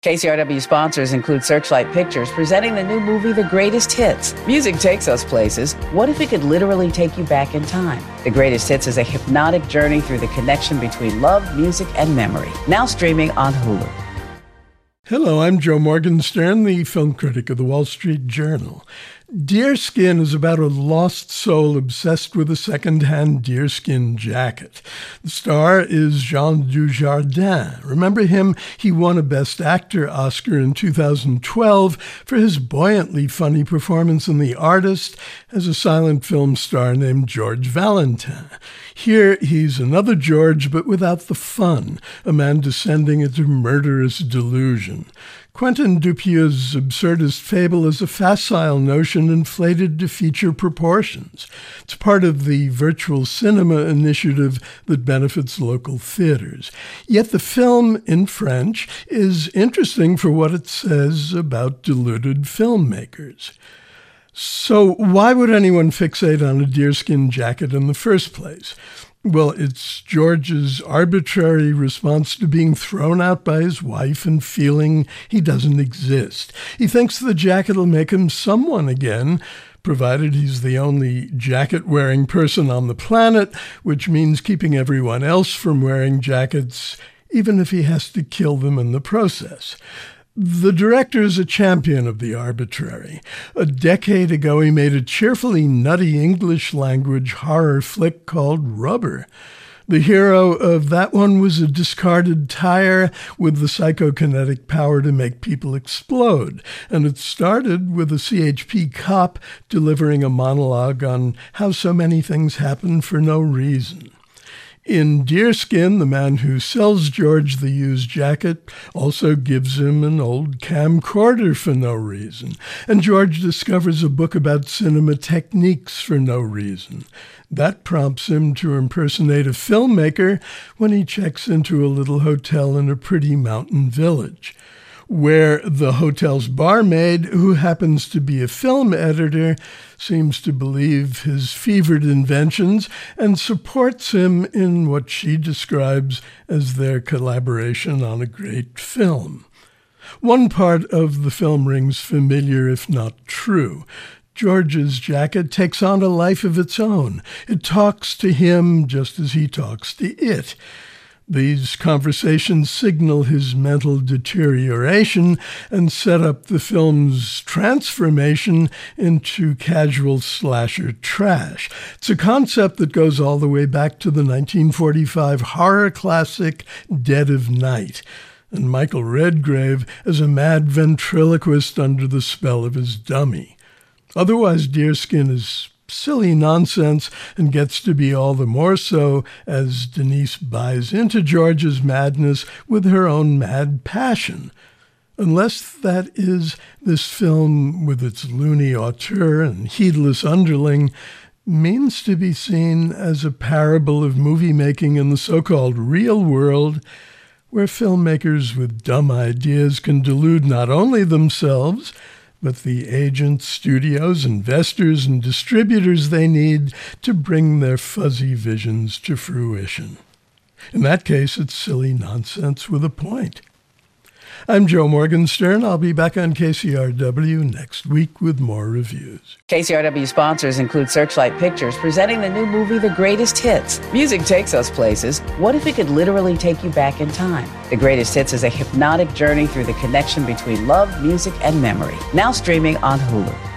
KCRW sponsors include Searchlight Pictures, presenting the new movie, The Greatest Hits. Music takes us places. What if it could literally take you back in time? The Greatest Hits is a hypnotic journey through the connection between love, music, and memory. Now streaming on Hulu. Hello, I'm Joe Morgenstern, the film critic of the Wall Street Journal. Deerskin is about a lost soul obsessed with a second-hand deerskin jacket. The star is Jean Dujardin. Remember him? He won a Best Actor Oscar in 2012 for his buoyantly funny performance in The Artist as a silent film star named George Valentin. Here, he's another George, but without the fun, a man descending into murderous delusion. Quentin Dupieux's absurdist fable is a facile notion inflated to feature proportions. It's part of the virtual cinema initiative that benefits local theaters. Yet the film, in French, is interesting for what it says about deluded filmmakers. So why would anyone fixate on a deerskin jacket in the first place? Well, it's George's arbitrary response to being thrown out by his wife and feeling he doesn't exist. He thinks the jacket will make him someone again, provided he's the only jacket-wearing person on the planet, which means keeping everyone else from wearing jackets, even if he has to kill them in the process. The director is a champion of the arbitrary. A decade ago, he made a cheerfully nutty English-language horror flick called Rubber. The hero of that one was a discarded tire with the psychokinetic power to make people explode. And it started with a CHP cop delivering a monologue on how so many things happen for no reason. In Deerskin, the man who sells George the used jacket also gives him an old camcorder for no reason. And George discovers a book about cinema techniques for no reason. That prompts him to impersonate a filmmaker when he checks into a little hotel in a pretty mountain village, where the hotel's barmaid, who happens to be a film editor, seems to believe his fevered inventions and supports him in what she describes as their collaboration on a great film. One part of the film rings familiar, if not true. George's jacket takes on a life of its own. It talks to him just as he talks to it. These conversations signal his mental deterioration and set up the film's transformation into casual slasher trash. It's a concept that goes all the way back to the 1945 horror classic Dead of Night, and Michael Redgrave as a mad ventriloquist under the spell of his dummy. Otherwise, Deerskin is silly nonsense and gets to be all the more so as Denise buys into George's madness with her own mad passion. Unless that is, this film, with its loony auteur and heedless underling, means to be seen as a parable of movie-making in the so-called real world, where filmmakers with dumb ideas can delude not only themselves, but the agents, studios, investors, and distributors they need to bring their fuzzy visions to fruition. In that case, it's silly nonsense with a point. I'm Joe Morgenstern. I'll be back on KCRW next week with more reviews. KCRW sponsors include Searchlight Pictures, presenting the new movie, The Greatest Hits. Music takes us places. What if it could literally take you back in time? The Greatest Hits is a hypnotic journey through the connection between love, music, and memory. Now streaming on Hulu.